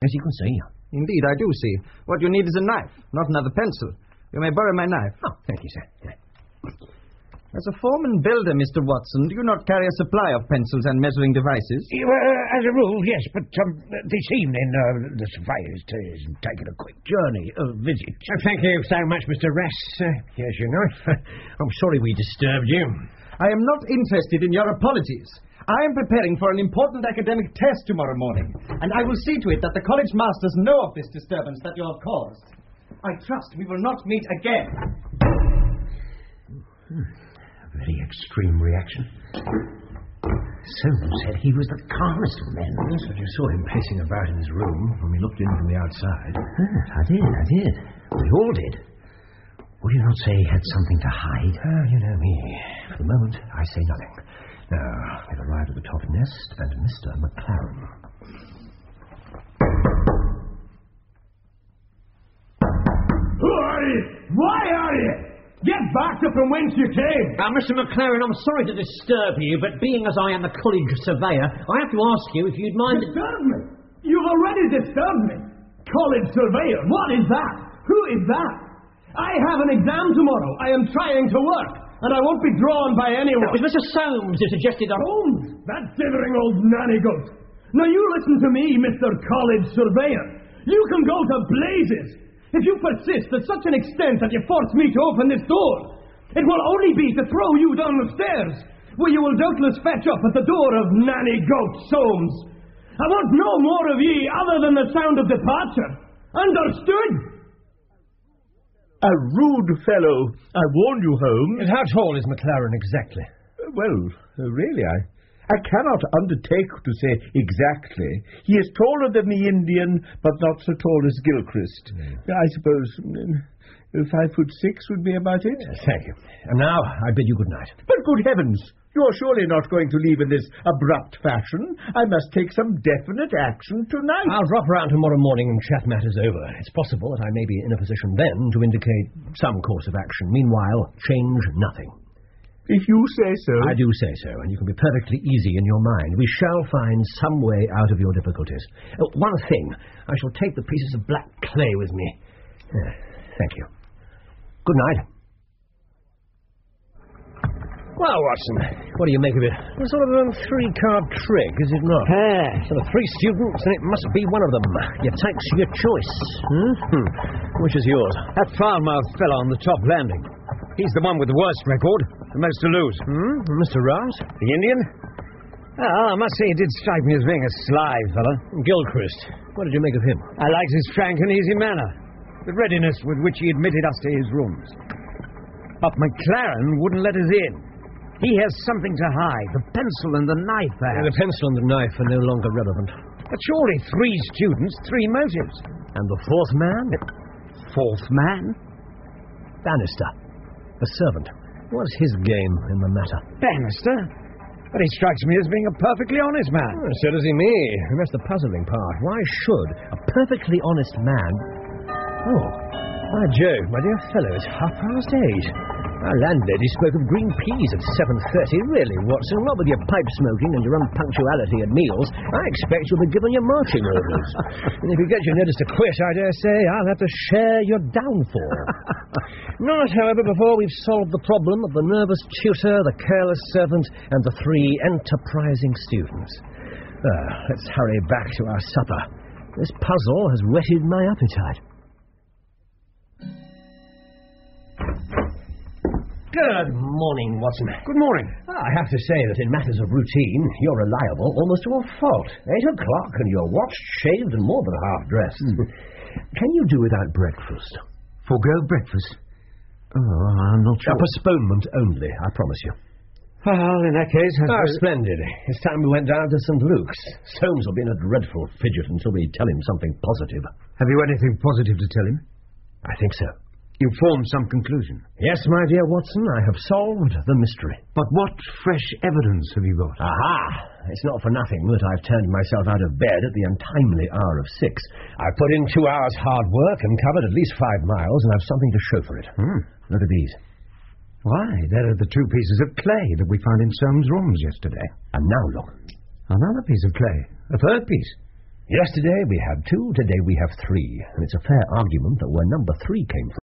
As you can see. Indeed, I do see. What you need is a knife, not another pencil. You may borrow my knife. Oh, thank you, sir. Yeah. As a foreman builder, Mr. Watson, do you not carry a supply of pencils and measuring devices? As a rule, yes, but this evening the surveyor is taking a quick visit. Thank you so much, Mr. Ress. Here's your knife. I'm sorry we disturbed you. I am not interested in your apologies. I am preparing for an important academic test tomorrow morning, and I will see to it that the college masters know of this disturbance that you have caused. I trust we will not meet again. Very extreme reaction. Soames said he was the calmest of men. Yes, but you saw him pacing about in his room when we looked in from the outside. Yes, I did. We all did. Would you not say he had something to hide? You know me. For the moment, I say nothing. Now, we've arrived at the top nest and Mr. McLaren. Who are you? Why are you? Get back to from whence you came! Mr. McLaren, I'm sorry to disturb you, but being as I am the college surveyor, I have to ask you if you'd mind... Disturb me? You've already disturbed me. College surveyor, what is that? Who is that? I have an exam tomorrow. I am trying to work, and I won't be drawn by anyone. It was Mr. Soames who suggested... Soames? That dithering old nanny goat. Now you listen to me, Mr. College surveyor. You can go to blazes. If you persist to such an extent that you force me to open this door, it will only be to throw you down the stairs, where you will doubtless fetch up at the door of Nanny Goat Soames. I want no more of ye other than the sound of departure. Understood? A rude fellow. I warned you, Holmes. And how tall is McLaren exactly? Well, really, I cannot undertake to say exactly. He is taller than the Indian, but not so tall as Gilchrist. I suppose 5'6" would be about it. Thank you. And now I bid you good night. But good heavens, you're surely not going to leave in this abrupt fashion. I must take some definite action tonight. I'll drop round tomorrow morning and chat matters over. It's possible that I may be in a position then to indicate some course of action. Meanwhile, change nothing. If you say so. I do say so, and you can be perfectly easy in your mind. We shall find some way out of your difficulties. One thing, I shall take the pieces of black clay with me. Thank you. Good night. Well, Watson, what do you make of it? It's sort of a three-card trick, is it not? So the three students, and it must be one of them. You takes your choice. Which is yours? That Falmouth fellow on the top landing. He's the one with the worst record, the most to lose. Mr. Rouse? The Indian? I must say he did strike me as being a sly fellow. Gilchrist. What did you make of him? I liked his frank and easy manner, the readiness with which he admitted us to his rooms. But McLaren wouldn't let us in. He has something to hide, the pencil and the knife, perhaps. The pencil and the knife are no longer relevant. But surely 3 students, 3 motives. And the fourth man? Fourth man? Bannister. The servant. What's his game in the matter? Bannister? But he strikes me as being a perfectly honest man. So does he me. And that's the puzzling part. Why should a perfectly honest man... By Jove, my dear fellow, it's 8:30. Our landlady spoke of green peas at 7:30. Really, Watson, what with your pipe smoking and your unpunctuality at meals, I expect you'll be given your marching orders. And if you get your notice to quit, I dare say I'll have to share your downfall. Not, however, before we've solved the problem of the nervous tutor, the careless servant, and the 3 enterprising students. Let's hurry back to our supper. This puzzle has whetted my appetite. Good morning, Watson. Good morning. I have to say that in matters of routine, you're reliable almost to a fault. 8 o'clock and you're watched, shaved, and more than half-dressed. Can you do without breakfast? Forgo breakfast? I'm not sure. A postponement only, I promise you. Well, in that case... Splendid. It's time we went down to St. Luke's. Soames will be in a dreadful fidget until we tell him something positive. Have you anything positive to tell him? I think so. You've formed some conclusion? Yes, my dear Watson, I have solved the mystery. But what fresh evidence have you got? Aha! It's not for nothing that I've turned myself out of bed at the untimely hour of 6. I've put in 2 hours hard work and covered at least 5 miles, and I've something to show for it. Look at these. Why, there are the 2 pieces of clay that we found in Soames' rooms yesterday. And now look. Another piece of clay. A third piece. Yesterday we had 2, today we have 3. And it's a fair argument that where number 3 came from,